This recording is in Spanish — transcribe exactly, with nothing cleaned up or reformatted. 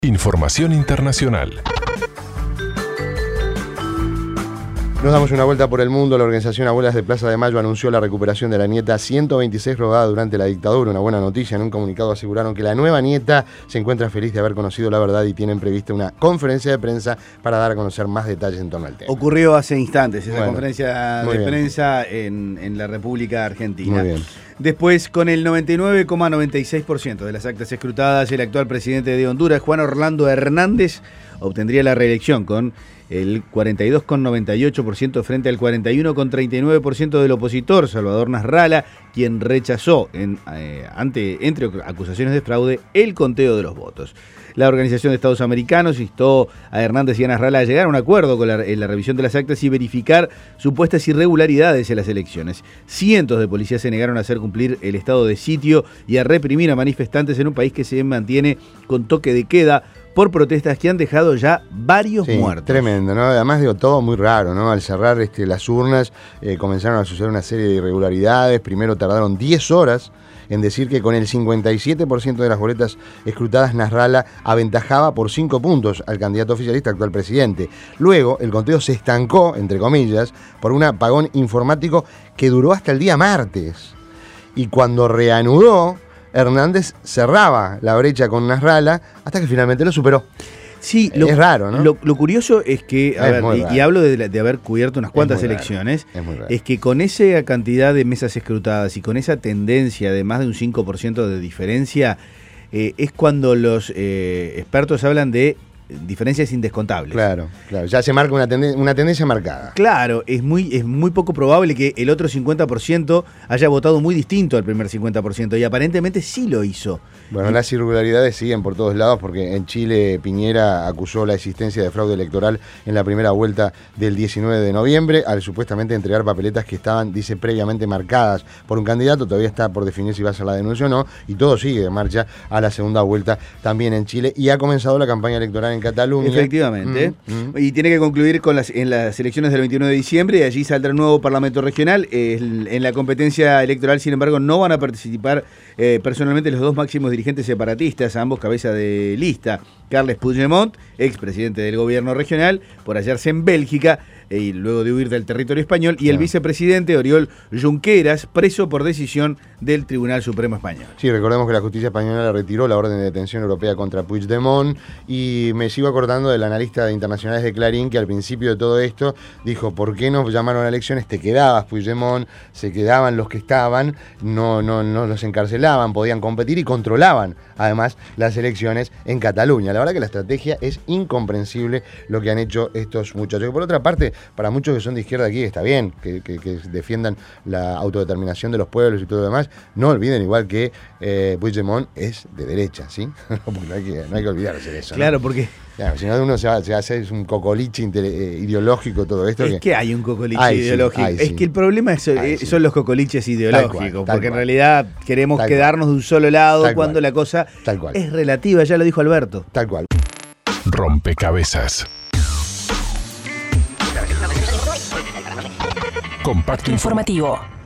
Información internacional. Nos damos una vuelta por el mundo. La organización Abuelas de Plaza de Mayo anunció la recuperación de la nieta ciento veintiséis robada durante la dictadura. Una buena noticia. En un comunicado aseguraron que la nueva nieta se encuentra feliz de haber conocido la verdad y tienen prevista una conferencia de prensa para dar a conocer más detalles en torno al tema. Ocurrió hace instantes esa bueno, conferencia de bien. prensa en, en la República Argentina. Muy bien. Después, con el noventa y nueve coma noventa y seis por ciento de las actas escrutadas, el actual presidente de Honduras, Juan Orlando Hernández, obtendría la reelección con el cuarenta y dos coma noventa y ocho por ciento frente al cuarenta y uno coma treinta y nueve por ciento del opositor, Salvador Nasralla, quien rechazó, en, eh, ante, entre acusaciones de fraude, el conteo de los votos. La Organización de Estados Americanos instó a Hernández y a Nasralla a llegar a un acuerdo con la, en la revisión de las actas y verificar supuestas irregularidades en las elecciones. Cientos de policías se negaron a hacer cumplir el estado de sitio y a reprimir a manifestantes en un país que se mantiene con toque de queda por protestas que han dejado ya varios sí, muertos. Tremendo, ¿no? Además, digo, todo muy raro, ¿no? Al cerrar este, las urnas, eh, comenzaron a suceder una serie de irregularidades. Primero tardaron diez horas en decir que con el cincuenta y siete por ciento de las boletas escrutadas, Nasralla aventajaba por cinco puntos al candidato oficialista, actual presidente. Luego, el conteo se estancó, entre comillas, por un apagón informático que duró hasta el día martes. Y cuando reanudó, Hernández cerraba la brecha con Nasralla hasta que finalmente lo superó. Sí, lo, es raro, ¿no? Lo, lo curioso es que, a es ver, y, y hablo de, de haber cubierto unas cuantas es elecciones, es, es que con esa cantidad de mesas escrutadas y con esa tendencia de más de un cinco por ciento de diferencia, eh, es cuando los eh, expertos hablan de diferencias indescontables. Claro, claro, ya se marca una, tenden- una tendencia marcada. Claro, es muy, es muy poco probable que el otro cincuenta por ciento haya votado muy distinto al primer cincuenta por ciento y aparentemente sí lo hizo. Bueno, y las irregularidades siguen por todos lados porque en Chile Piñera acusó la existencia de fraude electoral en la primera vuelta del diecinueve de noviembre al supuestamente entregar papeletas que estaban, dice, previamente marcadas por un candidato. Todavía está por definir si va a hacer la denuncia o no y todo sigue de marcha a la segunda vuelta también en Chile y ha comenzado la campaña electoral en Cataluña. Efectivamente. Mm, mm. Y tiene que concluir con las, en las elecciones del veintiuno de diciembre y allí saldrá un nuevo Parlamento Regional. El, en la competencia electoral, sin embargo, no van a participar eh, personalmente los dos máximos dirigentes separatistas, ambos cabeza de lista. Carles Puigdemont, expresidente del gobierno regional, por hallarse en Bélgica eh, y luego de huir del territorio español, y el Claro. vicepresidente Oriol Junqueras, preso por decisión del Tribunal Supremo Español. Sí, recordemos que la justicia española retiró la orden de detención europea contra Puigdemont y me sigo acordando del analista de internacionales de Clarín que al principio de todo esto dijo, ¿por qué nos llamaron a elecciones? Te quedabas, Puigdemont, se quedaban los que estaban, no, no, no los encarcelaban, podían competir y controlaban además las elecciones en Cataluña. La verdad que la estrategia es incomprensible lo que han hecho estos muchachos. Y por otra parte, para muchos que son de izquierda aquí está bien que, que, que defiendan la autodeterminación de los pueblos y todo lo demás. No olviden igual que eh, Puigdemont es de derecha, ¿sí? Porque no hay que, no hay que olvidarse de eso. Claro, ¿no? porque... Claro, si no uno se, va, se hace es un cocoliche inter, eh, ideológico todo esto. Es que, que hay un cocoliche ay, ideológico. Sí, ay, es sí. que el problema es, Ay, eh, sí. son los cocoliches ideológicos, Tal cual, tal porque en cual. realidad queremos Tal quedarnos cual. de un solo lado Tal cuando cual. la cosa Tal cual. es relativa, ya lo dijo Alberto. Tal cual. Rompecabezas. Compacto Informativo.